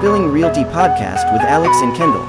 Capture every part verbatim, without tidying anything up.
Spilling Realty podcast with Alex and Kendall.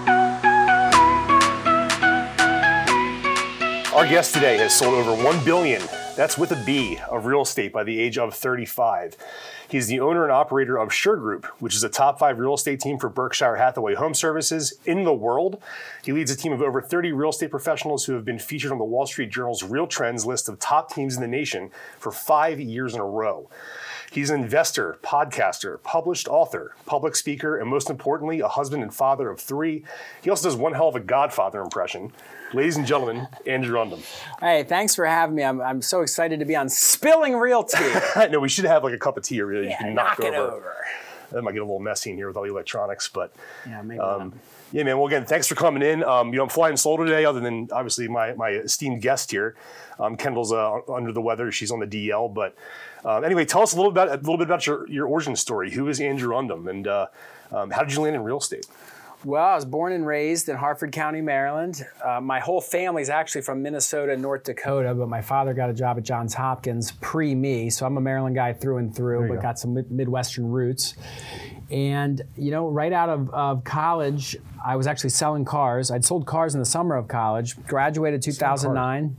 Our guest today has sold over one billion dollars, that's with a B, of real estate by the age of thirty-five. He's the owner and operator of Sure Group, which is a top five real estate team for Berkshire Hathaway Home Services in the world. He leads a team of over thirty real estate professionals who have been featured on the Wall Street Journal's Real Trends list of top teams in the nation for five years in a row. He's an investor, podcaster, published author, public speaker, and most importantly, a husband and father of three. He also does one hell of a Godfather impression. Ladies and gentlemen, Andrew Undum. Hey, thanks for having me. I'm I'm so excited to be on Spilling Realty. I know, we should have like a cup of tea or really Yeah, you can knock, knock it over. over. That might get a little messy in here with all the electronics, but Yeah, maybe um, not. yeah, man. Well, again, thanks for coming in. Um, you know, I'm flying solo today, other than obviously my my esteemed guest here. Um, Kendall's uh, under the weather; she's on the D L. But um, anyway, tell us a little bit a little bit about your your origin story. Who is Andrew Undum, and uh, um, how did you land in real estate? Well, I was born and raised in Harford County, Maryland. Uh, my whole family is actually from Minnesota and North Dakota, but my father got a job at Johns Hopkins pre-me, so I'm a Maryland guy through and through, but go. got some mid- Midwestern roots. And, you know, right out of, of college, I was actually selling cars. I'd sold cars in the summer of college, graduated two thousand nine,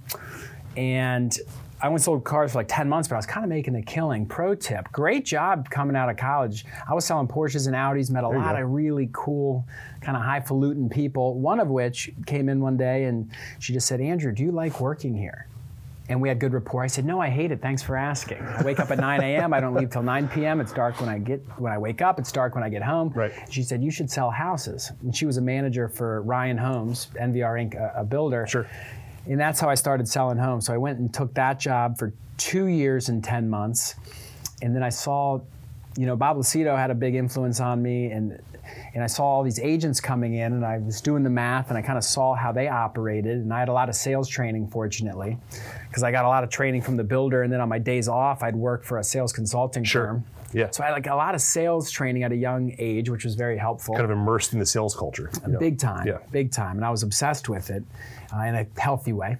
and I only sold cars for like ten months, but I was kind of making a killing. Pro tip, great job coming out of college. I was selling Porsches and Audis, met a There you lot go. of really cool, kind of highfalutin people, one of which came in one day and she just said, Andrew, do you like working here? And we had good rapport. I said, no, I hate it. Thanks for asking. I wake up at nine a.m. I don't leave till nine p.m. It's dark when I get when I wake up. It's dark when I get home. Right. She said, you should sell houses. And she was a manager for Ryan Homes, N V R Incorporated, a, a builder. Sure. And that's how I started selling homes. So I went and took that job for two years and ten months. And then I saw, you know, Bob Lucido had a big influence on me. And and I saw all these agents coming in, and I was doing the math, and I kind of saw how they operated. And I had a lot of sales training, fortunately, because I got a lot of training from the builder. And then on my days off, I'd work for a sales consulting Sure. firm. Yeah. So I had like a lot of sales training at a young age, which was very helpful. Kind of immersed in the sales culture. you know? Big time, Yeah. big time. And I was obsessed with it uh, in a healthy way.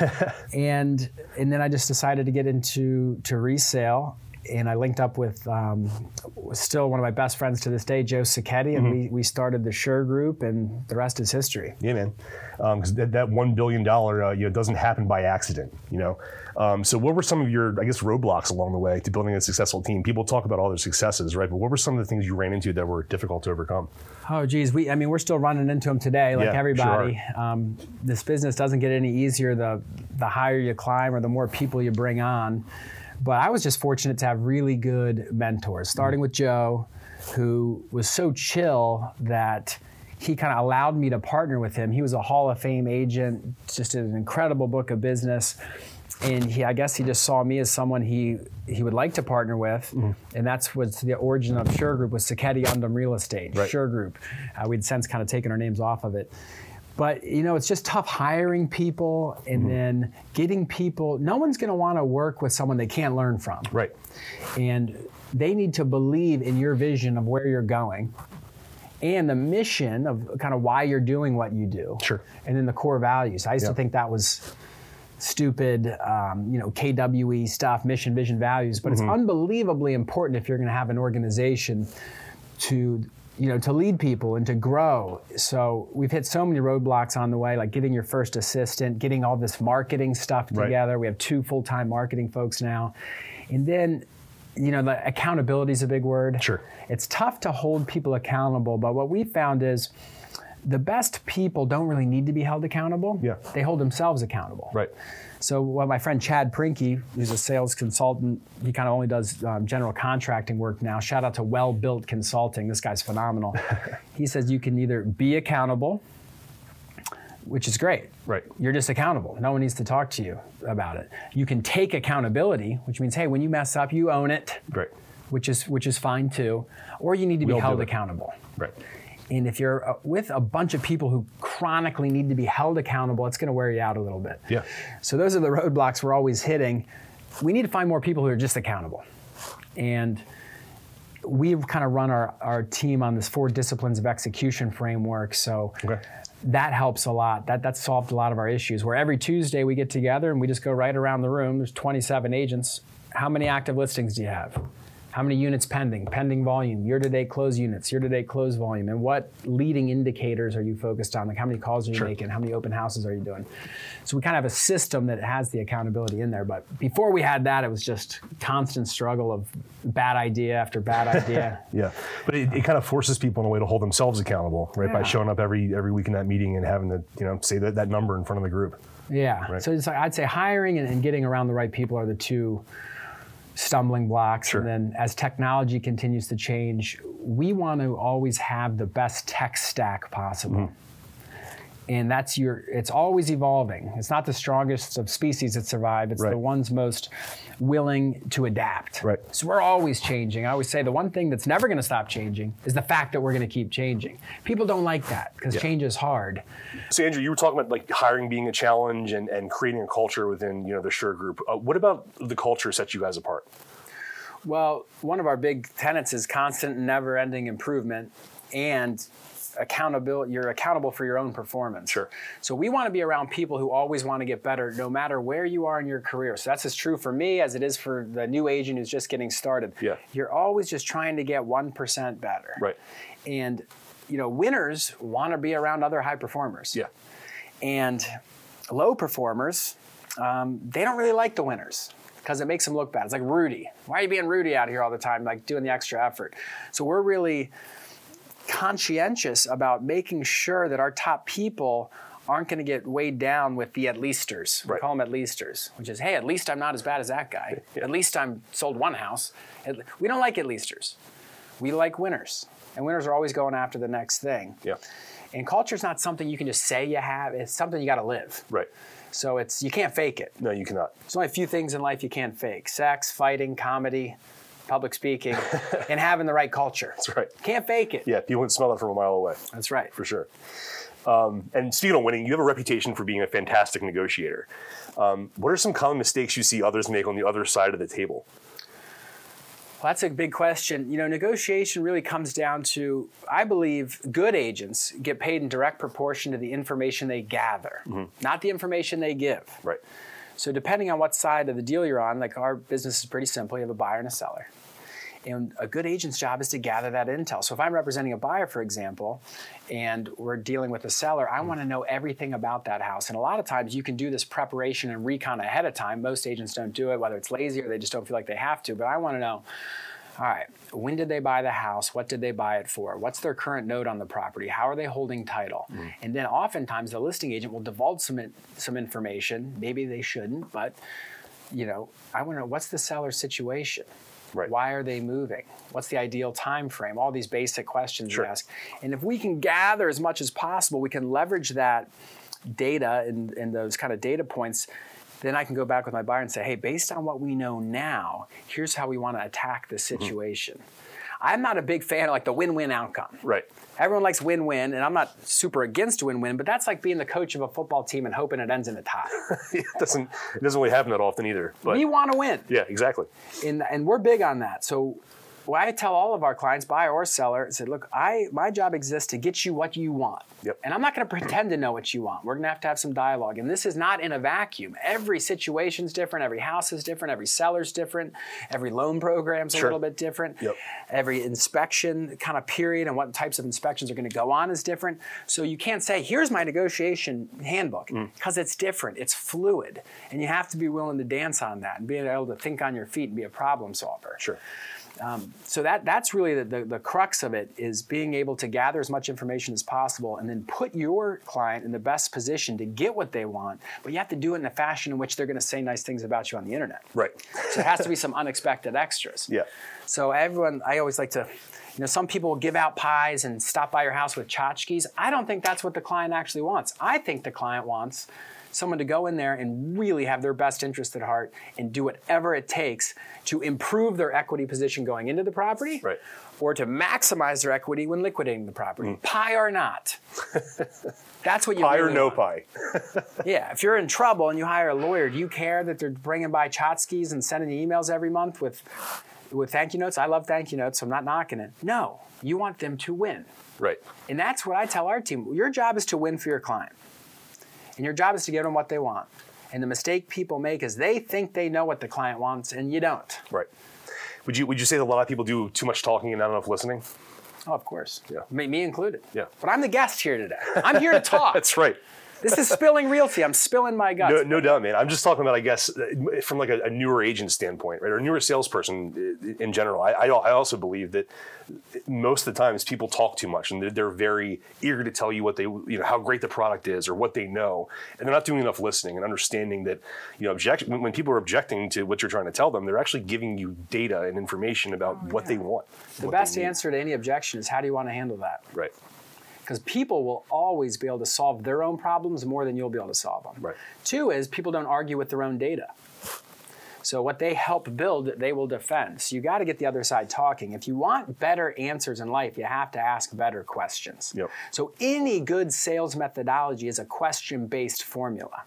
and and then I just decided to get into to resale. And I linked up with um, still one of my best friends to this day, Joe Sacchetti, and we, we started the Sure Group, and the rest is history. Yeah, man. Because that, that one billion dollars uh, you know, doesn't happen by accident, you know. Um, so what were some of your, I guess, roadblocks along the way to building a successful team? People talk about all their successes, right? But what were some of the things you ran into that were difficult to overcome? Oh, geez. We, I mean, we're still running into them today, like Yeah, everybody. sure Um, this business doesn't get any easier the the higher you climb or the more people you bring on. But I was just fortunate to have really good mentors, starting with Joe, who was so chill that he kind of allowed me to partner with him. He was a Hall of Fame agent, just did an incredible book of business. And he, I guess he just saw me as someone he he would like to partner with. Mm-hmm. And that's what's the origin of Sure Group, was Sacchetti Undum Real Estate, Right. Sure Group. Uh, we'd since kind of taken our names off of it. But, you know, it's just tough hiring people and mm-hmm. then getting people. No one's going to want to work with someone they can't learn from. Right. And they need to believe in your vision of where you're going and the mission of kind of why you're doing what you do. Sure. And then the core values. I used Yeah. to think that was stupid, um, you know, K W E stuff, mission, vision, values. But Mm-hmm. it's unbelievably important if you're going to have an organization to you know, to lead people and to grow. So we've hit so many roadblocks on the way, like getting your first assistant, getting all this marketing stuff Right. together. We have two full-time marketing folks now. And then, you know, the accountability is a big word. Sure. It's tough to hold people accountable, but what we found is the best people don't really need to be held accountable. Yeah. They hold themselves accountable. Right. So what my friend Chad Prinky, who's a sales consultant, he kind of only does um, general contracting work now. Shout out to Well Built Consulting. This guy's phenomenal. He says you can either be accountable, which is great. Right. You're just accountable. No one needs to talk to you about it. You can take accountability, which means, hey, when you mess up, you own it. Right. Which is which is fine too. Or you need to We be all do held it. accountable. Right. And if you're uh, with a bunch of people who chronically need to be held accountable, it's going to wear you out a little bit. Yeah. So those are the roadblocks we're always hitting. We need to find more people who are just accountable. And we've kind of run our, our team on this four disciplines of execution framework. So Okay. that helps a lot. That that solved a lot of our issues. Where every Tuesday we get together and we just go right around the room. There's twenty-seven agents. How many active listings do you have? How many units pending? Pending volume, year-to-date close units, year-to-date close volume, and what leading indicators are you focused on? Like how many calls are you Sure. making? How many open houses are you doing? So we kind of have a system that has the accountability in there. But before we had that, it was just constant struggle of bad idea after bad idea. Yeah, but it, it kind of forces people in a way to hold themselves accountable, right? By Yeah. showing up every every week in that meeting and having to, you know, say that, that number in front of the group. Yeah. Right. So it's like I'd say hiring and, and getting around the right people are the two stumbling blocks. Sure. And then as technology continues to change, we want to always have the best tech stack possible. Mm-hmm. And that's your, it's always evolving. It's not the strongest of species that survive. It's Right. the ones most willing to adapt. Right. So we're always changing. I always say the one thing that's never going to stop changing is the fact that we're going to keep changing. People don't like that because Yeah. change is hard. So Andrew, you were talking about like hiring being a challenge and, and creating a culture within, you know, the Sure Group. Uh, what about the culture sets you guys apart? Well, one of our big tenets is constant and never-ending improvement and accountability. You're accountable for your own performance. Sure. So we want to be around people who always want to get better no matter where you are in your career. So that's as true for me as it is for the new agent who's just getting started. Yeah. You're always just trying to get one percent better. Right. And, you know, winners want to be around other high performers. Yeah. And low performers, um, they don't really like the winners because it makes them look bad. It's like Rudy. Why are you being Rudy out here all the time, like doing the extra effort? So we're really conscientious about making sure that our top people aren't going to get weighed down with the at-leasters. We Right. call them at-leasters, which is, hey, at least I'm not as bad as that guy. Yeah. At least I'm sold one house. At- We don't like at-leasters. We like winners. And winners are always going after the next thing. Yeah. And culture is not something you can just say you have. It's something you got to live. Right. So it's you can't fake it. No, you cannot. There's only a few things in life you can't fake: sex, fighting, comedy, public speaking, and having the right culture. That's right. Can't fake it. Yeah, people can smell it from a mile away. That's right. For sure. Um, and speaking of winning, you have a reputation for being a fantastic negotiator. Um, what are some common mistakes you see others make on the other side of the table? Well, that's a big question. You know, negotiation really comes down to, I believe, good agents get paid in direct proportion to the information they gather, mm-hmm. not the information they give. Right. So depending on what side of the deal you're on, like our business is pretty simple. You have a buyer and a seller. And a good agent's job is to gather that intel. So if I'm representing a buyer, for example, and we're dealing with a seller, I want to know everything about that house. And a lot of times you can do this preparation and recon ahead of time. Most agents don't do it, whether it's lazy or they just don't feel like they have to. But I want to know, all right, when did they buy the house? What did they buy it for? What's their current note on the property? How are they holding title? Mm. And then oftentimes the listing agent will divulge some, some information. Maybe they shouldn't, but you know, I want to know, what's the seller's situation? Right. Why are they moving? What's the ideal time frame? All these basic questions Sure. you ask. And if we can gather as much as possible, we can leverage that data and, and those kind of data points. Then I can go back with my buyer and say, hey, based on what we know now, here's how we want to attack the situation. Mm-hmm. I'm not a big fan of like the win-win outcome. Right. Everyone likes win-win, and I'm not super against win-win, but that's like being the coach of a football team and hoping it ends in a tie. it doesn't it doesn't really happen that often either. But we want to win. Yeah, exactly. And, and we're big on that. So what I tell all of our clients, buyer or seller, I said, look, I my job exists to get you what you want. Yep. And I'm not going to pretend to know what you want. We're going to have to have some dialogue. And this is not in a vacuum. Every situation's different. Every house is different. Every seller's different. Every loan program's a Sure. little bit different. Yep. Every inspection kind of period and what types of inspections are going to go on is different. So you can't say, here's my negotiation handbook, because mm. it's different. It's fluid. And you have to be willing to dance on that and be able to think on your feet and be a problem solver. Sure. Um, so that that's really the, the, the crux of it, is being able to gather as much information as possible and then put your client in the best position to get what they want, but you have to do it in a fashion in which they're going to say nice things about you on the internet. Right. So there has to be some unexpected extras. Yeah. So everyone, I always like to, you know, some people will give out pies and stop by your house with tchotchkes. I don't think that's what the client actually wants. I think the client wants someone to go in there and really have their best interest at heart and do whatever it takes to improve their equity position going into the property, right. or to maximize their equity when liquidating the property, mm. pie or not. That's what you pie really or no want. pie. Yeah, if you're in trouble and you hire a lawyer, do you care that they're bringing by tchotchkes and sending you emails every month with with thank you notes? I love thank you notes, so I'm not knocking it. No, you want them to win. Right. And that's what I tell our team. Your job is to win for your client. And your job is to give them what they want. And the mistake people make is they think they know what the client wants, and you don't. Right. Would you would you say that a lot of people do too much talking and not enough listening? Oh, of course. Yeah. Me, me included. Yeah. But I'm the guest here today. I'm here to talk. That's right. This is spilling realty. I'm spilling my guts. No, no doubt, man. I'm just talking about, I guess, from like a, a newer agent standpoint, right, or a newer salesperson in general. I, I, I also believe that most of the times people talk too much, and they're, they're very eager to tell you what they, you know, how great the product is or what they know, and they're not doing enough listening and understanding that, you know, object when, when people are objecting to what you're trying to tell them, they're actually giving you data and information about Oh, what yeah. they want. The what best they need. answer to any objection is, how do you want to handle that? Right. Because people will always be able to solve their own problems more than you'll be able to solve them. Right. Two is, people don't argue with their own data. So what they help build, they will defend. So you got to get the other side talking. If you want better answers in life, you have to ask better questions. Yep. So any good sales methodology is a question-based formula.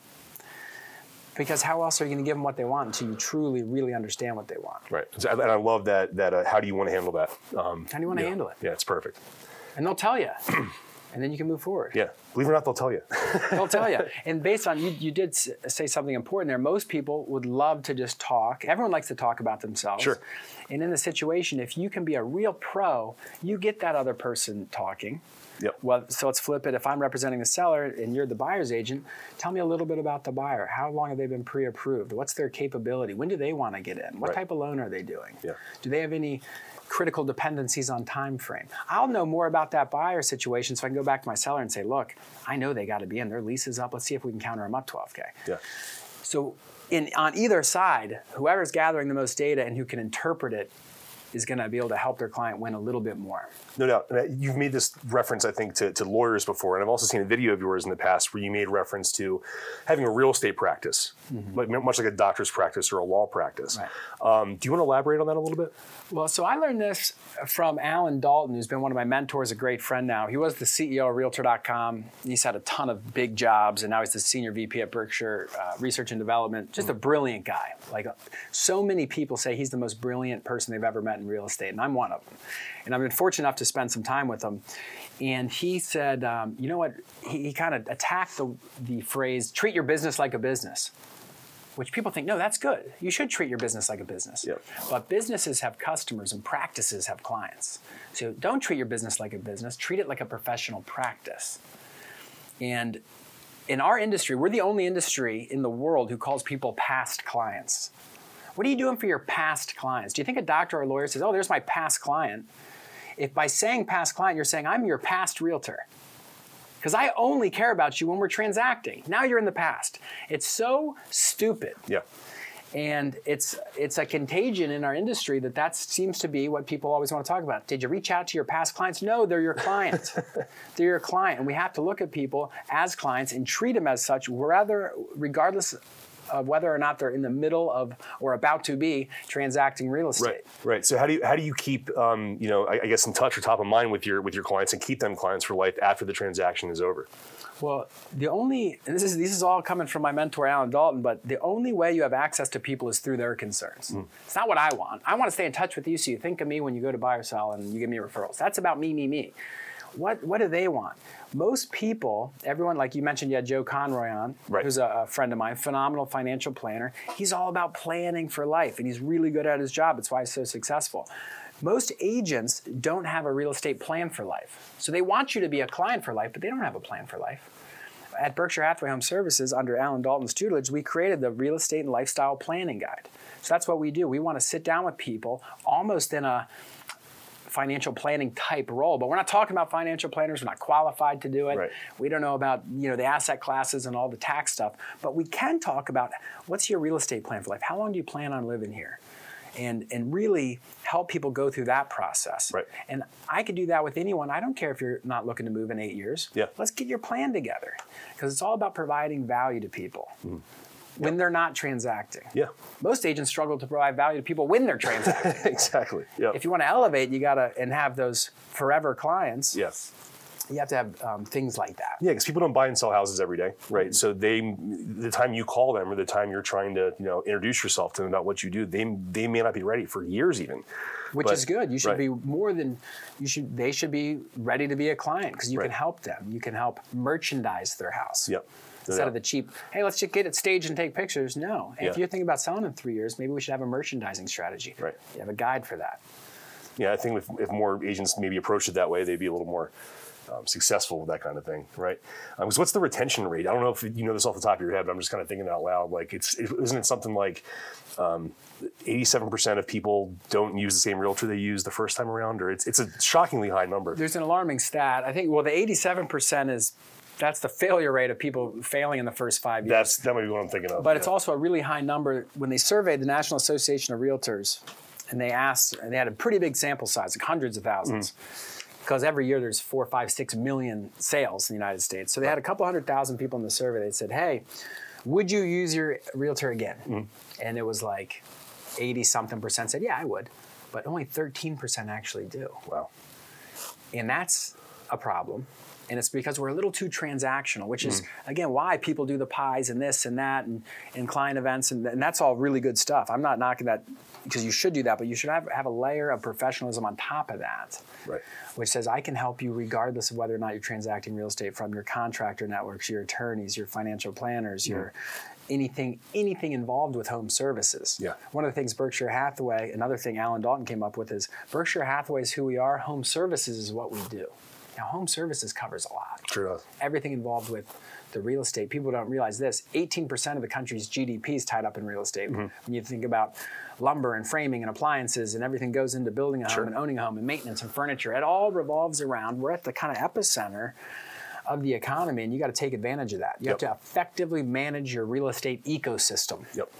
Because how else are you going to give them what they want until you truly, really understand what they want? Right. So, and I love that. That uh, how do you want to handle that? Um, How do you want to yeah. handle it? Yeah, it's perfect. And they'll tell you. And then you can move forward. Yeah. Believe it or not, they'll tell you. They'll tell you. And based on, you, you did s- say something important there. Most people would love to just talk. Everyone likes to talk about themselves. Sure. And in the situation, if you can be a real pro, you get that other person talking. Yep. Well, so let's flip it. If I'm representing the seller and you're the buyer's agent, tell me a little bit about the buyer. How long have they been pre-approved? What's their capability? When do they want to get in? What Right. type of loan are they doing? Yeah. Do they have any critical dependencies on time frame? I'll know more about that buyer situation, so I can go back to my seller and say, look, I know they got to be in. Their lease is up. Let's see if we can counter them up twelve K. Yeah. So in, on either side, whoever's gathering the most data and who can interpret it is going to be able to help their client win a little bit more. No doubt. And you've made this reference, I think, to, to lawyers before, and I've also seen a video of yours in the past where you made reference to having a real estate practice, mm-hmm. like, much like a doctor's practice or a law practice. Right. Um, do you want to elaborate on that a little bit? Well, so I learned this from Alan Dalton, who's been one of my mentors, a great friend now. He was the C E O of Realtor dot com. He's had a ton of big jobs, and now he's the senior V P at Berkshire uh, Research and Development. Just a brilliant guy. Like, uh, so many people say he's the most brilliant person they've ever met in real estate, and I'm one of them. And I've been fortunate enough to spend some time with him. And he said, um, you know what? He, he kind of attacked the, the phrase, treat your business like a business. Which people think, no, that's good. You should treat your business like a business. Yep. But businesses have customers and practices have clients. So don't treat your business like a business. Treat it like a professional practice. And in our industry, we're the only industry in the world who calls people past clients. What are you doing for your past clients? Do you think a doctor or a lawyer says, oh, there's my past client? If by saying past client, you're saying, I'm your past realtor. Because I only care about you when we're transacting. Now you're in the past. It's so stupid. Yeah. And it's it's a contagion in our industry that that seems to be what people always want to talk about. Did you reach out to your past clients? No, they're your client. They're your client. And we have to look at people as clients and treat them as such, rather, regardless of whether or not they're in the middle of or about to be transacting real estate. Right, right. So how do you how do you keep um, you know I, I guess in touch or top of mind with your with your clients and keep them clients for life after the transaction is over? Well, the only and this is this is all coming from my mentor Alan Dalton, but the only way you have access to people is through their concerns. Mm. It's not what I want. I want to stay in touch with you, so you think of me when you go to buy or sell and you give me referrals. That's about me, me, me. What what do they want? Most people, everyone, like you mentioned, you had Joe Conroy on, right. who's a, a friend of mine, phenomenal financial planner. He's all about planning for life, and he's really good at his job. It's why he's so successful. Most agents don't have a real estate plan for life. So they want you to be a client for life, but they don't have a plan for life. At Berkshire Hathaway Home Services, under Alan Dalton's tutelage, we created the Real Estate and Lifestyle Planning Guide. So that's what we do. We want to sit down with people almost in a financial planning type role, but we're not talking about financial planners. We're not qualified to do it. Right. We don't know about, you know, the asset classes and all the tax stuff, but we can talk about what's your real estate plan for life? How long do you plan on living here? And and really help people go through that process. Right. And I could do that with anyone. I don't care if you're not looking to move in eight years. Yeah. Let's get your plan together, because it's all about providing value to people. Mm. When yep. they're not transacting. Yeah. Most agents struggle to provide value to people when they're transacting. Exactly. Yep. If you want to elevate, you got to, and have those forever clients. Yes. You have to have um, things like that. Yeah, because people don't buy and sell houses every day, right? Mm-hmm. So they, the time you call them or the time you're trying to, you know, introduce yourself to them about what you do, they they may not be ready for years even. Which but, is good. You should right. be more than, you should. They should be ready to be a client, because you right. can help them. You can help merchandise their house. Yep. Instead of the cheap, hey, let's just get it staged and take pictures. No. Yeah. If you're thinking about selling in three years, maybe we should have a merchandising strategy. Right. You have a guide for that. Yeah, I think if, if more agents maybe approached it that way, they'd be a little more um, successful with that kind of thing, right? Um, so what's the retention rate? I don't know if you know this off the top of your head, but I'm just kind of thinking out loud. Like, it's it, isn't it something like um, eighty-seven percent of people don't use the same realtor they used the first time around, or it's it's a shockingly high number. There's an alarming stat. I think, well, the eighty-seven percent is, that's the failure rate of people failing in the first five years. That's that might be what I'm thinking of. But yeah. it's also a really high number. When they surveyed the National Association of Realtors, and they asked, and they had a pretty big sample size, like hundreds of thousands, because mm. every year there's four, five, six million sales in the United States. So they had a couple hundred thousand people in the survey. They said, hey, would you use your realtor again? Mm. And it was like eighty something percent said, yeah, I would. But only thirteen percent actually do. Wow. And that's a problem. And it's because we're a little too transactional, which is, mm. again, why people do the pies and this and that and, and client events. And, and that's all really good stuff. I'm not knocking that because you should do that, but you should have, have a layer of professionalism on top of that, right. which says I can help you regardless of whether or not you're transacting real estate, from your contractor networks, your attorneys, your financial planners, mm. your anything anything involved with home services. Yeah. One of the things Berkshire Hathaway, another thing Alan Dalton came up with is Berkshire Hathaway is who we are, home services is what we do. Now, home services covers a lot. Sure does. Everything involved with the real estate. People don't realize this. eighteen percent of the country's G D P is tied up in real estate. Mm-hmm. When you think about lumber and framing and appliances and everything goes into building a home sure. and owning a home and maintenance and furniture, it all revolves around, we're at the kind of epicenter of the economy, and you got to take advantage of that. You yep. have to effectively manage your real estate ecosystem. Yep.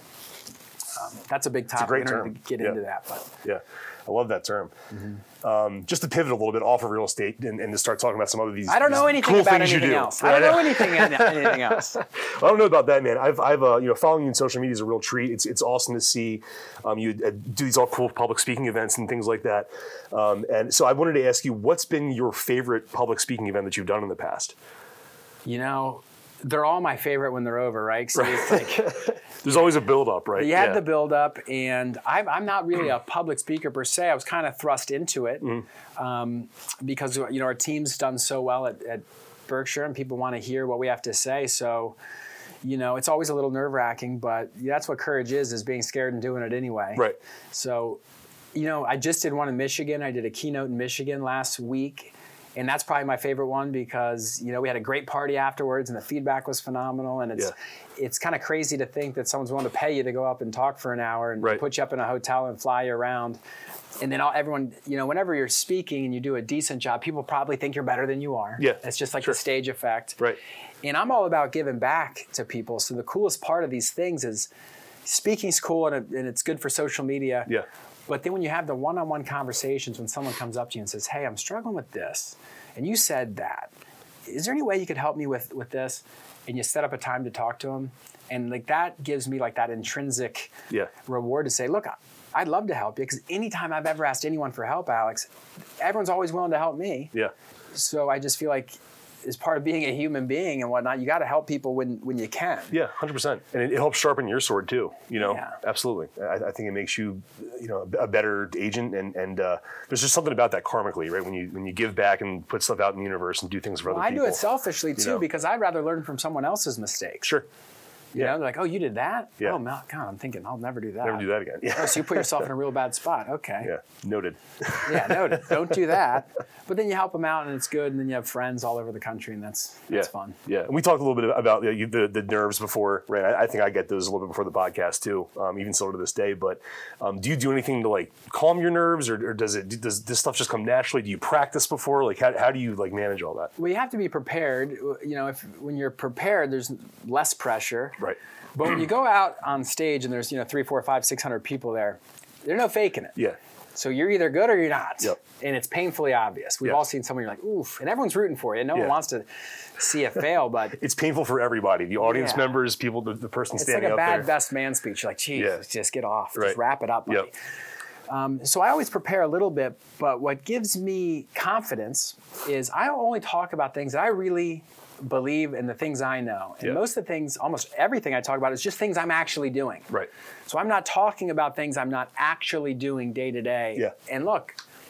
Um, that's a big topic. It's a great we don't term. need to get yeah. into that, but yeah. I love that term. Mm-hmm. Um, just to pivot a little bit off of real estate and, and to start talking about some other these. I don't know anything cool about things anything you do. else. I don't know anything anything else. Well, I don't know about that, man. I've, I've uh, you know, following you on social media is a real treat. It's it's awesome to see um, you uh, do these all cool public speaking events and things like that. Um, and so I wanted to ask you, what's been your favorite public speaking event that you've done in the past? You know, they're all my favorite when they're over, right? So it's like. There's always a build-up, right? You had yeah. the build-up, and I'm, I'm not really a public speaker per se. I was kind of thrust into it mm. um, because you know our team's done so well at, at Berkshire, and people want to hear what we have to say. So, you know, it's always a little nerve-wracking, but that's what courage is, is being scared and doing it anyway. Right. So, you know, I just did one in Michigan. I did a keynote in Michigan last week. And that's probably my favorite one because, you know, we had a great party afterwards and the feedback was phenomenal. And it's yeah. it's kind of crazy to think that someone's willing to pay you to go up and talk for an hour and right. put you up in a hotel and fly you around. And then all, everyone, you know, whenever you're speaking and you do a decent job, people probably think you're better than you are. Yeah. It's just like sure. the stage effect. Right. And I'm all about giving back to people. So the coolest part of these things is speaking's cool and, it, and it's good for social media. Yeah. But then when you have the one-on-one conversations, when someone comes up to you and says, hey, I'm struggling with this, and you said that, is there any way you could help me with, with this? And you set up a time to talk to them. And like that gives me like that intrinsic yeah. reward to say, look, I'd love to help you. Because anytime I've ever asked anyone for help, Alex, everyone's always willing to help me. Yeah. So I just feel like as part of being a human being and whatnot, you got to help people when, when you can. Yeah, one hundred percent. And it, it helps sharpen your sword too, you know? Yeah. Absolutely. I, I think it makes you, you know, a better agent. And, and uh, there's just something about that karmically, right? When you when you give back and put stuff out in the universe and do things for well, other people. I do it selfishly too, you know? because I'd rather learn from someone else's mistakes. Sure. You yeah. know, they're like, oh, you did that? Yeah. Oh, God, I'm thinking, I'll never do that. Never do that again. Yeah. Oh, so you put yourself in a real bad spot. Okay. Yeah, noted. yeah, noted. Don't do that. But then you help them out, and it's good, and then you have friends all over the country, and that's that's yeah. fun. Yeah, and we talked a little bit about you know, the the nerves before, right? I, I think I get those a little bit before the podcast too, um, even still to this day. But um, do you do anything to like calm your nerves, or, or does it does this stuff just come naturally? Do you practice before? Like, how how do you like manage all that? Well, you have to be prepared. You know, if when you're prepared, there's less pressure. Right. But when you go out on stage and there's, you know, three, four, five, six hundred people there, there's no faking it. Yeah. So you're either good or you're not. Yep. And it's painfully obvious. We've yeah. all seen someone, you're like, oof, and everyone's rooting for you. No yeah. one wants to see it fail, but it's painful for everybody. The audience yeah. members, people, the, the person it's standing like a up bad there. best man speech. You're like, geez, Yeah. just get off. Right. Just wrap it up, buddy. Yep. Um, so I always prepare a little bit, but what gives me confidence is I only talk about things that I really believe in, the things I know. And yeah. most of the things, almost everything I talk about is just things I'm actually doing. Right. So I'm not talking about things I'm not actually doing day to day. Yeah. And look,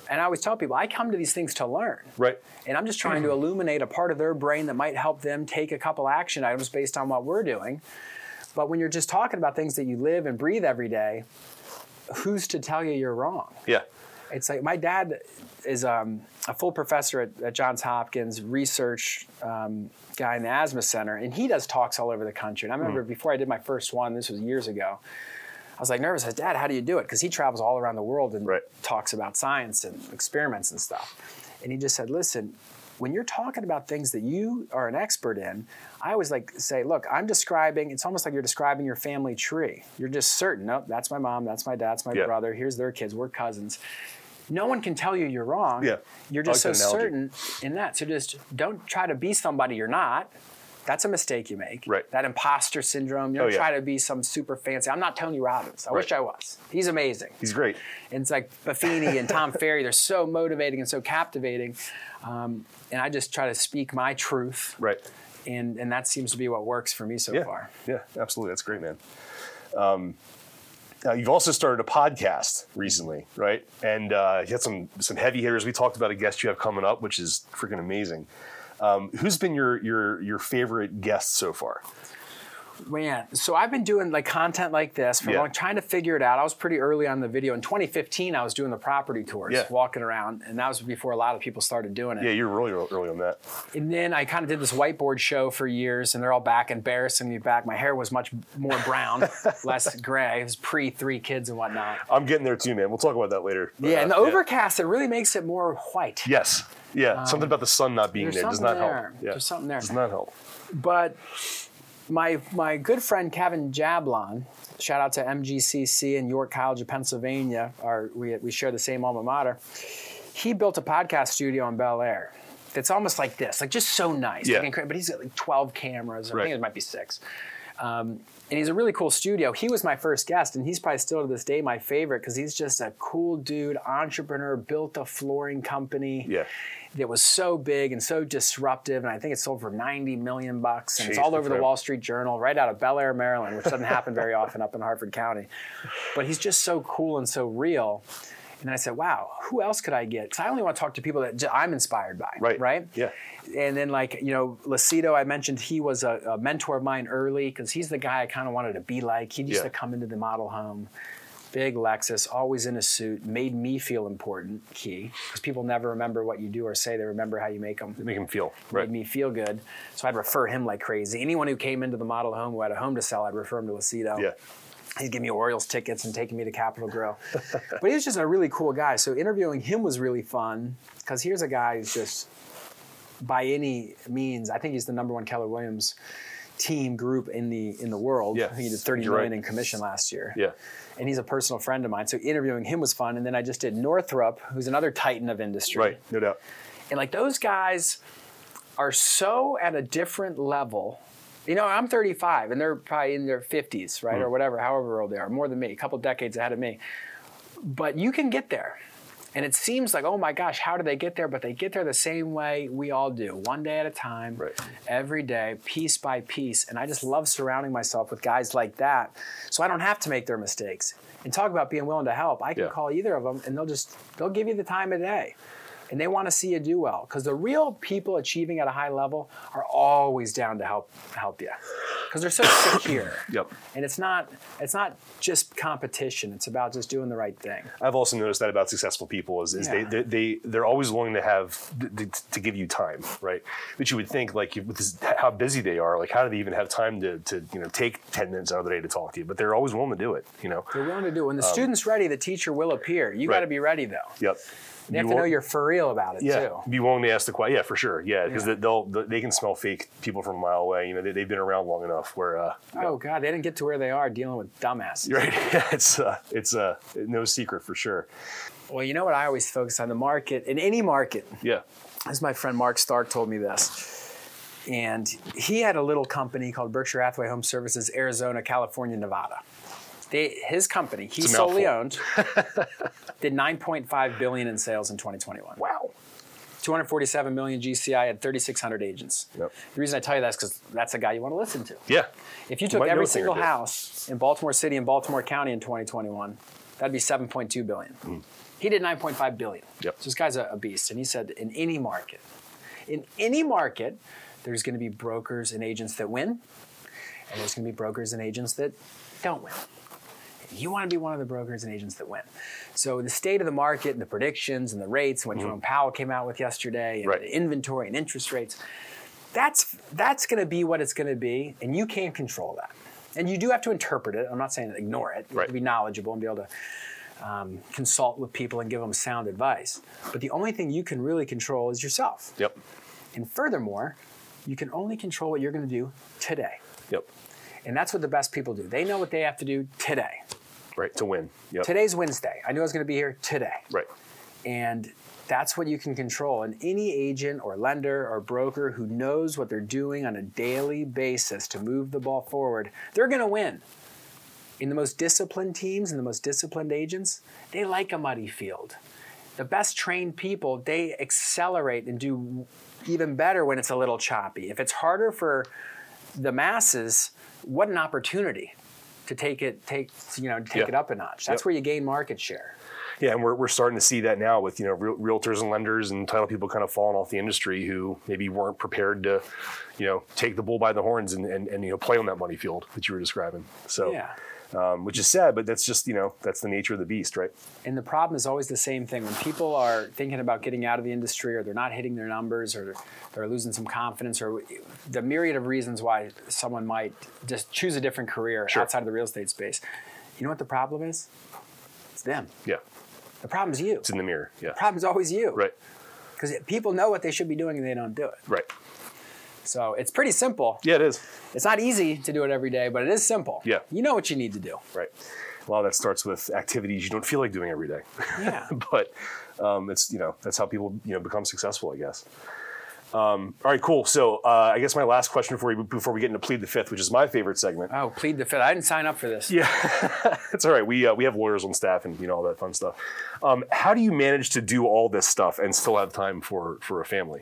And I always tell people, I come to these things to learn. Right. And I'm just trying to illuminate a part of their brain that might help them take a couple action items based on what we're doing. But when you're just talking about things that you live and breathe every day, who's to tell you you're wrong? Yeah. It's like my dad is um, a full professor at, at Johns Hopkins, research um, guy in the asthma center, and he does talks all over the country. And I remember mm. before I did my first one, this was years ago, I was like nervous. I said, Dad, how do you do it? Because he travels all around the world and right. talks about science and experiments and stuff. And he just said, listen, when you're talking about things that you are an expert in, I always like say, look, I'm describing, it's almost like you're describing your family tree. You're just certain, nope, that's my mom, that's my dad, that's my yeah. brother, here's their kids, we're cousins. No one can tell you you're wrong. Yeah. You're just like so certain in that. So just don't try to be somebody you're not. That's a mistake you make. Right. That imposter syndrome. You don't oh, yeah. try to be some super fancy. I'm not Tony Robbins. I right. wish I was. He's amazing. He's great. And it's like Buffini and Tom Ferry. They're so motivating and so captivating. Um, and I just try to speak my truth. Right. And and that seems to be what works for me so yeah. far. Yeah, absolutely. That's great, man. Um, now you've also started a podcast recently, right? And uh, you had some some heavy hitters. We talked about a guest you have coming up, which is freaking amazing. Um, who's been your your your favorite guest so far? Man, so I've been doing like content like this for yeah. a long, trying to figure it out. I was pretty early on the video. In twenty fifteen, I was doing the property tours, yeah. walking around, and that was before a lot of people started doing it. Yeah, you're really early on that. And then I kind of did this whiteboard show for years, and they're all back embarrassing me back. My hair was much more brown, less gray. It was pre three kids and whatnot. I'm getting there too, man. We'll talk about that later. But, yeah, and the uh, overcast, yeah. it really makes it more white. Yes. Yeah, um, something about the sun not being there does not there. help. Yeah. There's something there. Does not help. But my my good friend Kevin Jablon, shout out to M G C C in York College of Pennsylvania, our, we, we share the same alma mater. He built a podcast studio in Bel Air. It's almost like this, like just so nice. Yeah. Like, but he's got like twelve cameras, or right. I think it might be six. Um, and he's a really cool studio. He was my first guest, and he's probably still to this day my favorite because he's just a cool dude, entrepreneur, built a flooring company. Yeah. That was so big and so disruptive, and I think it sold for ninety million bucks, and Jeez, it's all over the fair. Wall Street Journal, right out of Bel Air, Maryland, which doesn't happen very often up in Harford County. But he's just so cool and so real. And then I said, wow, who else could I get? Because I only want to talk to people that j- I'm inspired by, right? Right? Yeah. And then, like, you know, Lucido, I mentioned he was a, a mentor of mine early because he's the guy I kind of wanted to be like. He used yeah. to come into the model home. Big Lexus, always in a suit, made me feel important, key, because people never remember what you do or say. They remember how you make them. They make them feel. Made Right. me feel good. So I'd refer him like crazy. Anyone who came into the model home who had a home to sell, I'd refer him to Lucido. Yeah. He'd give me Orioles tickets and taking me to Capitol Grill. But he was just a really cool guy. So interviewing him was really fun because here's a guy who's just, by any means, I think he's the number one Keller Williams team group in the in the world. Yeah. I think he did thirty You're million right. in commission last year. Yeah. And he's a personal friend of mine. So interviewing him was fun. And then I just did Northrop, who's another titan of industry. Right, no doubt. And like those guys are so at a different level. You know, I'm thirty-five and they're probably in their fifties, right? Mm. Or whatever, however old they are, more than me, a couple decades ahead of me. But you can get there. And it seems like, oh my gosh, how do they get there? But they get there the same way we all do, one day at a time, right. every day, piece by piece. And I just love surrounding myself with guys like that so I don't have to make their mistakes. And talk about being willing to help. I can yeah. call either of them and they'll just, they'll give you the time of day. And they want to see you do well. Because the real people achieving at a high level are always down to help help you. Because they're so secure. Yep. And it's not it's not just competition. It's about just doing the right thing. I've also noticed that about successful people is, is Yeah. they, they they they're always willing to have to, to give you time, right? But you would think like with this, how busy they are, like how do they even have time to to you know take ten minutes out of the day to talk to you? But they're always willing to do it. You know. They're willing to do it. When the um, student's ready, the teacher will appear. You right. got to be ready though. Yep. You have to know you're for real about it yeah, too. Be willing to ask the question. Yeah, for sure. Yeah, because Yeah. they'll they can smell fake people from a mile away. You know, they, they've been around long enough where. Uh, you Oh know, God, they didn't get to where they are dealing with dumbasses. Right. Yeah, it's uh, it's uh, no secret for sure. Well, you know what I always focus on, the market in any market. Yeah. As my friend Mark Stark told me this, and he had a little company called Berkshire Hathaway Home Services, Arizona, California, Nevada. They, his company, he solely owned, did nine point five billion dollars in sales in twenty twenty-one. Wow. two hundred forty-seven million G C I, had thirty-six hundred agents. Yep. The reason I tell you that is because that's a guy you want to listen to. Yeah. If you took Might know every a thing or single two. house in Baltimore City and Baltimore County in twenty twenty-one That'd be seven point two billion dollars. Mm. He did nine point five billion dollars. Yep. So this guy's a, a beast. And he said, in any market, in any market, there's going to be brokers and agents that win, and there's going to be brokers and agents that don't win. And you want to be one of the brokers and agents that win. So the state of the market and the predictions and the rates, and what mm-hmm. Jerome Powell came out with yesterday, and right. the inventory and interest rates, that's that's going to be what it's going to be, and you can't control that. And you do have to interpret it. I'm not saying ignore it. You right. have to be knowledgeable and be able to um, consult with people and give them sound advice. But the only thing you can really control is yourself. Yep. And furthermore, you can only control what you're going to do today. Yep. And that's what the best people do. They know what they have to do today. Right, to win. Yep. Today's Wednesday. I knew I was going to be here today. Right. And that's what you can control. And any agent or lender or broker who knows what they're doing on a daily basis to move the ball forward, they're going to win. In the most disciplined teams and the most disciplined agents, they like a muddy field. The best trained people, they accelerate and do even better when it's a little choppy. If it's harder for the masses, what an opportunity to take it, take you know, take yeah. it up a notch. That's yep. where you gain market share. Yeah, and we're we're starting to see that now with you know real, realtors and lenders and title people kind of falling off the industry who maybe weren't prepared to, you know, take the bull by the horns and and, and you know play on that money field that you were describing. So. Yeah. Um, which is sad, but that's just, you know, that's the nature of the beast, right? And the problem is always the same thing. When people are thinking about getting out of the industry, or they're not hitting their numbers, or they're losing some confidence, or the myriad of reasons why someone might just choose a different career sure. outside of the real estate space. You know what the problem is? It's them. Yeah. The problem is you. It's in the mirror, yeah. The problem is always you. Right. Because people know what they should be doing and they don't do it. Right. So it's pretty simple. Yeah, it is. It's not easy to do it every day, but it is simple. Yeah. You know what you need to do. Right. A lot of that starts with activities you don't feel like doing every day. Yeah. But um, it's, you know, that's how people, you know, become successful, I guess. Um, all right, cool. So uh, I guess my last question before we, before we get into Plead the Fifth, which is my favorite segment. Oh, Plead the Fifth. I didn't sign up for this. Yeah. It's all right. We, uh, we have lawyers on staff and, you know, all that fun stuff. Um, how do you manage to do all this stuff and still have time for, for a family?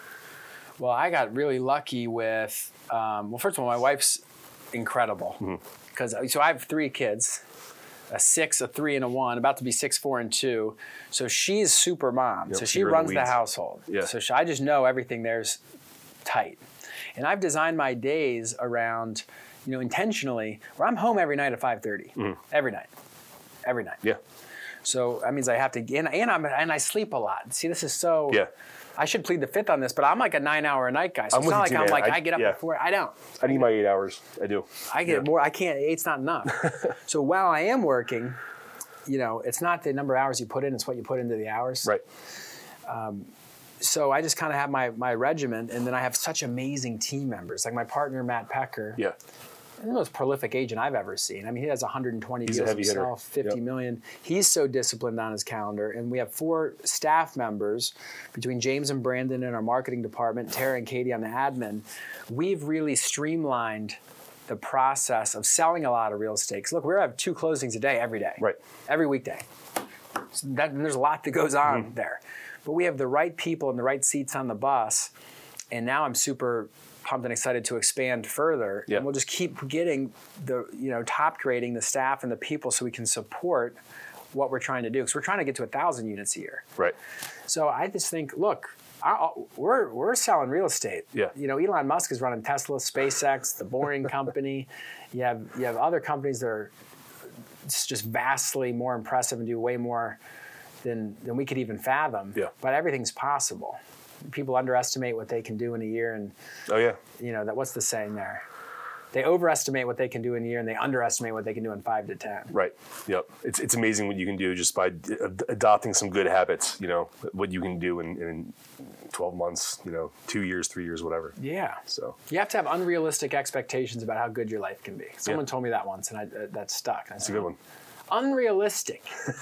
Well, I got really lucky with, um, well, first of all, my wife's incredible. Because mm-hmm. So I have three kids, a six, a three, and a one, about to be six, four, and two. So she's super mom. Yep, so she runs the, the household. Yeah. So she, I just know everything there's tight. And I've designed my days around, you know, intentionally, where I'm home every night at five thirty. Mm-hmm. Every night. Every night. Yeah. So that means I have to, and, and, I'm, and I sleep a lot. See, this is so... Yeah. I should plead the fifth on this, but I'm like a nine-hour a night guy. So I'm it's not like you, I'm man. like, I, I get up yeah. before. I don't. I need my eight hours. I do. I get yeah. more. I can't. Eight's not enough. So while I am working, you know, it's not the number of hours you put in, it's what you put into the hours. Right. Um, so I just kind of have my, my regiment, and then I have such amazing team members. Like my partner, Matt Pecker. Yeah. The most prolific agent I've ever seen. I mean, he has one hundred twenty He's deals a heavy himself, hitter. fifty yep. million. He's so disciplined on his calendar. And we have four staff members between James and Brandon in our marketing department, Tara and Katie on the admin. We've really streamlined the process of selling a lot of real estate. 'Cause look, we have two closings a day every day. Right. Every weekday. So that, there's a lot that goes on mm-hmm. there. But we have the right people and the right seats on the bus. And now I'm super pumped and excited to expand further. Yeah. And we'll just keep getting the, you know, top grading the staff and the people so we can support what we're trying to do. Because we're trying to get to a thousand units a year. Right. So I just think, look, I, we're we're selling real estate. Yeah. You know, Elon Musk is running Tesla, SpaceX, the Boring Company. You have you have other companies that are just vastly more impressive and do way more than than we could even fathom. Yeah. But everything's possible. People underestimate what they can do in a year, and oh yeah, you know that. What's the saying there? They overestimate what they can do in a year, and they underestimate what they can do in five to ten. Right. Yep. It's it's amazing what you can do just by d- adopting some good habits. You know what you can do in, in twelve months. You know, two years, three years, whatever. Yeah. So you have to have unrealistic expectations about how good your life can be. Someone yeah. told me that once, and I, uh, that stuck. That's said, a good one. Unrealistic.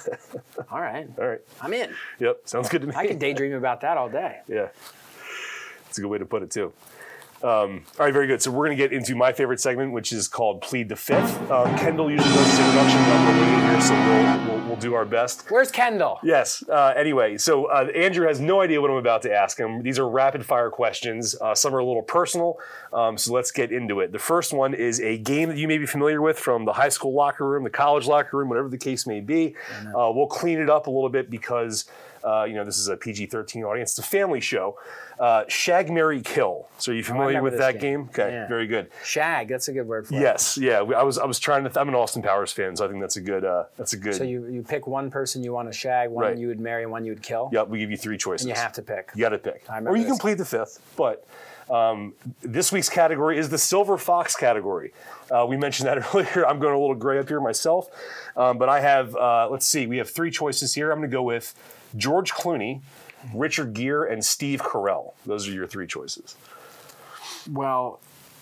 All right. All right. I'm in. Yep. Sounds good to me. I can daydream about that all day. Yeah. That's a good way to put it, too. Um, all right, very good. So we're going to get into my favorite segment, which is called Plead the Fifth. Um, Kendall usually does his introduction, but I'm going to wait here, so we'll, we'll, we'll do our best. Where's Kendall? Yes. Uh, anyway, so uh, Andrew has no idea what I'm about to ask him. These are rapid-fire questions. Uh, some are a little personal, um, so let's get into it. The first one is a game that you may be familiar with from the high school locker room, the college locker room, whatever the case may be. Uh, we'll clean it up a little bit because uh, you know this is a P G thirteen audience. It's a family show. Uh, Shag, Marry, Kill. So are you familiar oh, with that game? game? Okay, yeah. very good. Shag, that's a good word for it. Yes, yeah. I was I was trying to. Th- I'm an Austin Powers fan, so I think that's a good. Uh, that's a good. So you, you pick one person you want to shag, one Right. you would marry, one you would kill. Yep, we give you three choices. And you have to pick. You got to pick, I remember or you this. can plead the fifth. But um, this week's category is the Silver Fox category. Uh, we mentioned that earlier. I'm going a little gray up here myself, um, but I have. Uh, let's see. We have three choices here. I'm going to go with George Clooney, Richard Gere, and Steve Carell. Those are your three choices. Well,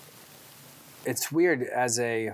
it's weird as a,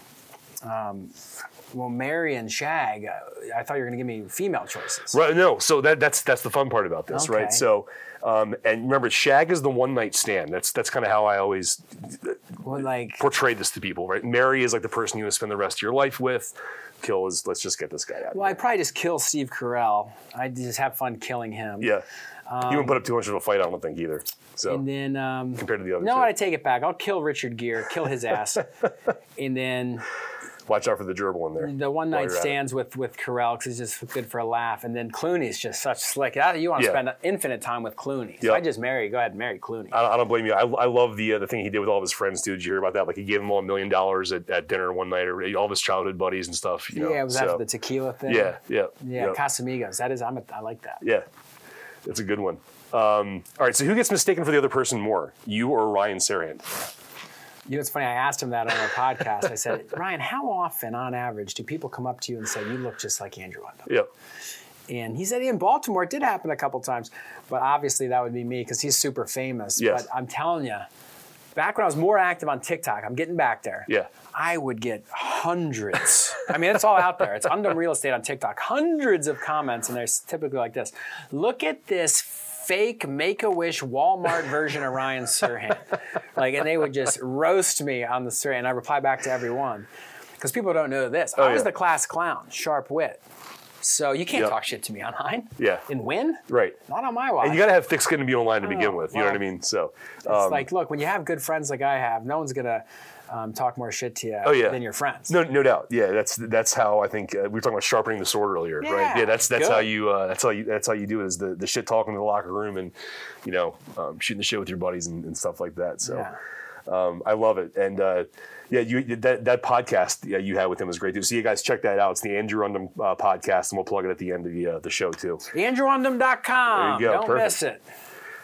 um, well, Mary and Shag, uh, I thought you were going to give me female choices. Right? No. So that, that's that's the fun part about this, Okay. right? So, um, and remember, Shag is the one night stand. That's that's kind of how I always Well, like, portray this to people, right? Mary is like the person you want to spend the rest of your life with. Kill is let's just get this guy out. well, I'd probably just kill Steve Carell. I'd just have fun killing him. Yeah. you wouldn't put up too much of a fight, I don't think, either. So And then, um, compared to the other no, two. I take it back. I'll kill Richard Gere, kill his ass. And then Watch out for the gerbil in there. the one while night you're at it. stands with, with Carell because he's just good for a laugh. And then Clooney's just such slick. I- You want to Yeah. spend infinite time with Clooney. So Yep. I just marry, go ahead and marry Clooney. I don't, I don't blame you. I, I love the uh, the thing he did with all of his friends, too. Did you hear about that? Like he gave them all a million dollars at at dinner one night, or all of his childhood buddies and stuff. You know? yeah, was so, that the tequila thing? Yeah, yeah. Yeah, yeah. Casamigos. That is, I'm a, I like that. Yeah, that's a good one. Um, all right, so who gets mistaken for the other person more, you or Ryan Serhant? You know, it's funny. I asked him that on our podcast. I said, Ryan, how often, on average, do people come up to you and say, you look just like Andrew Undum? Yep. And he said in Baltimore, it did happen a couple times. But obviously, that would be me because he's super famous. Yes. But I'm telling you, back when I was more active on TikTok, I'm getting back there. Yeah. I would get hundreds. I mean, it's all out there. It's Undum Real Estate on TikTok. Hundreds of comments, and they're typically like this. Look at this fake Make-A-Wish Walmart version of Ryan Serhant. Like, and they would just roast me on the Serhant, and I reply back to everyone. Because people don't know this. Oh, I was yeah. the class clown, sharp wit. So you can't Yep. talk shit to me online. Yeah. And win? Right. Not on my watch. And you got to have thick skin to be online to begin Oh, with. You know well, what I mean? So, It's um, like, look, when you have good friends like I have, no one's going to um, talk more shit to you Oh, yeah. than your friends. no, no doubt. Yeah, that's that's how I think uh, we were talking about sharpening the sword earlier, right? Yeah, Yeah, that's that's good. how you uh, that's how you that's how you do it is the, the shit talking in the locker room and you know um, shooting the shit with your buddies and, and stuff like that. So. Yeah. Um, I love it, and uh, yeah, you that that podcast yeah, you had with him was great too. So you guys check that out. It's the Andrew Undum uh, podcast, and we'll plug it at the end of the uh, the show too. Andrew Undum dot com. There you go, Don't perfect. miss it.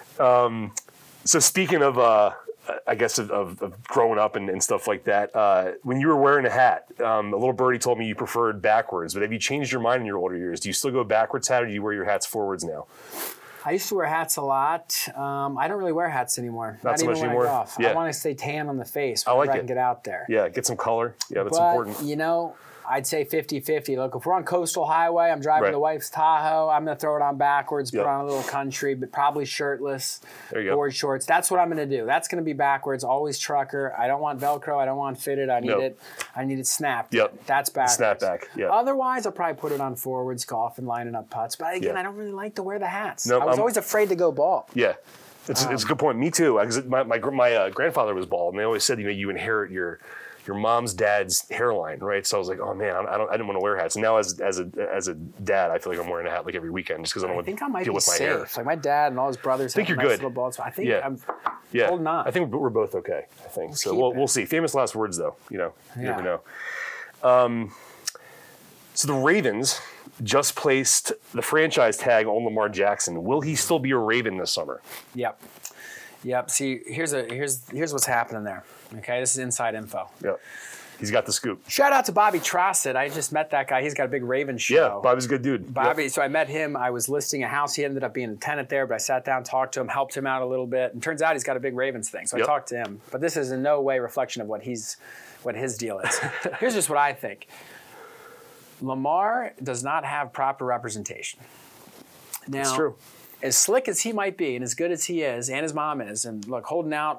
So speaking of, uh, I guess of, of, of growing up and, and stuff like that, uh, when you were wearing a hat, um, a little birdie told me you preferred backwards. But have you changed your mind in your older years? Do you still go backwards hat, or do you wear your hats forwards now? I used to wear hats a lot. Um, I don't really wear hats anymore. Not so even much when anymore? I golf. Yeah. I want to stay tan on the face I whenever like I it. can get out there. Yeah, get some color. Yeah, that's but, important. you know, I'd say fifty-fifty. Look, if we're on Coastal Highway, I'm driving Right. the wife's Tahoe, I'm going to throw it on backwards, Yep. put on a little country, but probably shirtless, There you go. board shorts. That's what I'm going to do. That's going to be backwards, always trucker. I don't want Velcro. I don't want fitted. I need Nope. it. I need it snapped. Yep. That's backwards. Snapback, yeah. Otherwise, I'll probably put it on forwards, golf, and lining up putts. But again, Yeah. I don't really like to wear the hats. Nope, I was I'm- always afraid to go bald. Yeah, it's, it's a good point. Me too. Because my my, gr- my uh, grandfather was bald, and they always said, you know, you inherit your your mom's dad's hairline, right? So I was like, oh man, I don't, I didn't want to wear hats. And now as as a as a dad, I feel like I'm wearing a hat like every weekend just because I don't I want think to I might deal be with my safe. hair. Like my dad and all his brothers think have you're nice good. little bald spots. I think Yeah. I'm Yeah, holding on. I think we're both okay. I think so. keep We'll it. we'll see. Famous last words, though. You know, you Yeah. never know. Um, so the Ravens just placed the franchise tag on Lamar Jackson. Will he still be a Raven this summer? Yep. Yep. See, here's a here's here's what's happening there. Okay, this is inside info. Yeah, he's got the scoop. Shout out to Bobby Trossett. I just met that guy. He's got a big Raven show. Yeah, Bobby's a good dude. Bobby, Yep. so I met him. I was listing a house. He ended up being a tenant there, but I sat down, talked to him, helped him out a little bit, and turns out he's got a big Ravens thing. So Yep. I talked to him. But this is in no way reflection of what he's, what his deal is. Here's just what I think. Lamar does not have proper representation. Now, It's true. as slick as he might be, and as good as he is, and his mom is, and look, holding out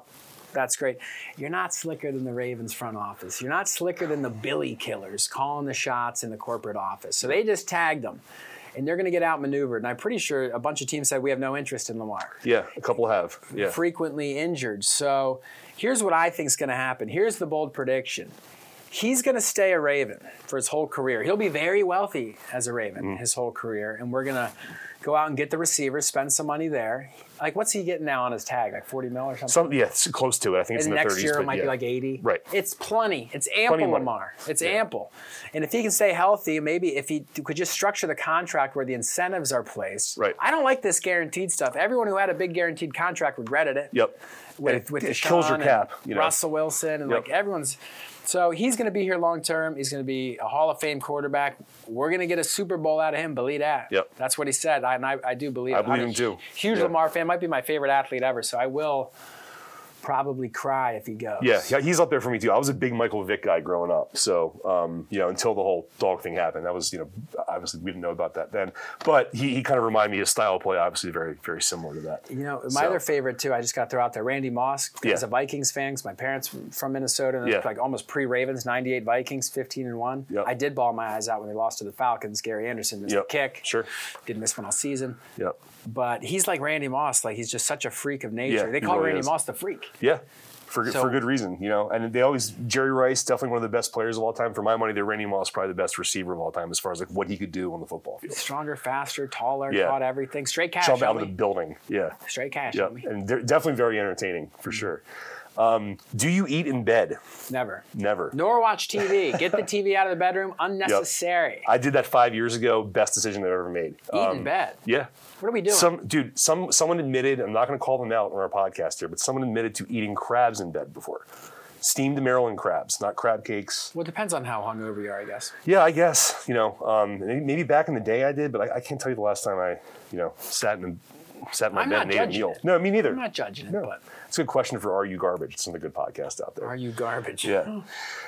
That's great. You're not slicker than the Ravens front office. You're not slicker than the Billy killers calling the shots in the corporate office. So they just tagged them. And they're going to get outmaneuvered. And I'm pretty sure a bunch of teams said we have no interest in Lamar. Yeah, a couple have. Yeah. Frequently injured. So here's what I think is going to happen. Here's the bold prediction. He's going to stay a Raven for his whole career. He'll be very wealthy as a Raven mm. his whole career. And we're going to go out and get the receivers, spend some money there. Like, what's he getting now on his tag? Like forty mil or something? Some, yeah, it's close to it. I think it's and in the next thirties. year it might yeah. be like eighty. Right. It's plenty. It's ample, plenty Lamar. It's yeah. ample. And if he can stay healthy, maybe if he could just structure the contract where the incentives are placed. Right. I don't like this guaranteed stuff. Everyone who had a big guaranteed contract regretted it. Yep. With, it, with it Deshaun kills your cap. And You know? Russell Wilson and yep. like everyone's. So he's going to be here long term. He's going to be a Hall of Fame quarterback. We're going to get a Super Bowl out of him. Believe that. Yep. That's what he said. I, and I, I do believe I it. believe I'm him too. Huge yeah. Lamar fan. Might be my favorite athlete ever. So I will probably cry if he goes. Yeah, yeah, he's up there for me too. I was a big Michael Vick guy growing up. So, um, you know, until the whole dog thing happened, that was, you know, obviously we didn't know about that then. But he, he kind of reminded me of style of play, obviously very, very similar to that. You know, my so. other favorite too, I just got to throw out there, Randy Moss. Yeah. As a Vikings fan, 'cause my parents from Minnesota, and yeah. like almost pre-Ravens, ninety-eight Vikings, fifteen and one. Yep. I did bawl my eyes out when they lost to the Falcons. Gary Anderson missed yep. the kick. Sure. Didn't miss one all season. Yep. But he's like Randy Moss. Like, he's just such a freak of nature. Yeah, they he call really Randy is. Moss the freak. Yeah. For, So- for good reason, you know, and they always Jerry Rice, definitely one of the best players of all time. For my money, they're Randy Moss, probably the best receiver of all time as far as like what he could do on the football field. Stronger, faster, taller, Yeah. caught everything. Straight cash. Jump out homie. of the building, yeah, Straight cash. yeah, homie. and they're definitely very entertaining for sure. Um, do you eat in bed? Never. Never. Nor watch T V. Get the T V out of the bedroom. Unnecessary. I did that five years ago. Best decision I've ever made. Eat Um, in bed. Yeah. What are we doing? Some dude, some someone admitted. I'm not going to call them out on our podcast here, but someone admitted to eating crabs in bed before. Steamed Maryland crabs, not crab cakes. Well, it depends on how hungover you are, I guess. Yeah, I guess. You know, um, maybe, maybe back in the day I did, but I, I can't tell you the last time I, you know, sat in sat in my I'm bed not and ate a judging meal. it. No, me neither. I'm not judging it, No. but It's a good question for Are You Garbage? It's another good podcast out there. are you garbage? Yeah.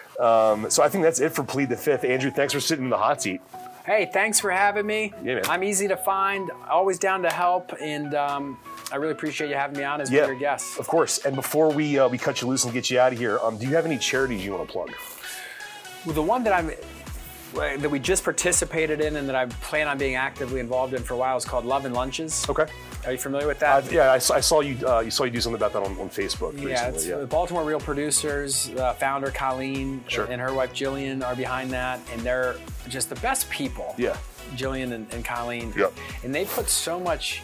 Um, so I think that's it for Plead the Fifth. Andrew, thanks for sitting in the hot seat. Hey, thanks for having me. Yeah, man. I'm easy to find, always down to help, and um, I really appreciate you having me on as Yeah, one of your guests. of course. And before we uh, we cut you loose and get you out of here, um, do you have any charities you want to plug? Well, the one that I'm that we just participated in and that I plan on being actively involved in for a while is called Love and Lunches. Okay. Are you familiar with Uh, that? yeah, I saw, I saw you. Uh, you saw you do something about that on, on Facebook Yeah, recently. it's yeah. the Baltimore Real Producers, uh, founder Colleen Sure. and her wife Jillian are behind that, and they're just the best people. Yeah. Jillian and, and Colleen. Yep. And they put so much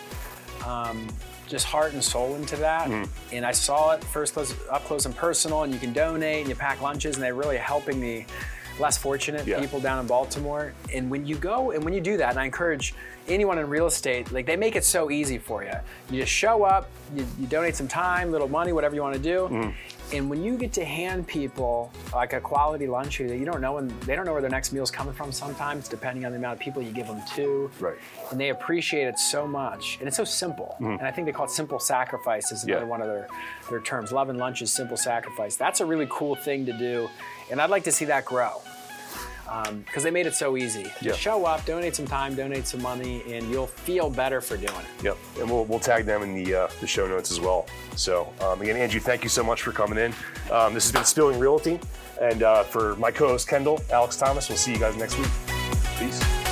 um, just heart and soul into that. Mm-hmm. And I saw it first close, up close and personal, and you can donate and you pack lunches, and they're really helping the less fortunate Yeah. people down in Baltimore. And when you go and when you do that, and I encourage anyone in real estate, like, they make it so easy for you. You just show up, you, you donate some time, little money, whatever you want to do. Mm-hmm. And when you get to hand people like a quality lunch, you don't know when they don't know where their next meal is coming from sometimes, depending on the amount of people you give them to. Right. And they appreciate it so much. And it's so simple. And I think they call it simple sacrifice is another Mm-hmm. Yeah. one of their, their terms. Love and lunch is simple sacrifice. That's a really cool thing to do. And I'd like to see that grow. Because um, they made it so easy. Yeah. Just show up, donate some time, donate some money, and you'll feel better for doing it. Yep, and we'll we'll tag them in the uh, the show notes as well. So um, again, Andrew, thank you so much for coming in. Um, this has been Spilling Realty, and uh, for my co-host Kendall, Alex Thomas, we'll see you guys next week. Peace.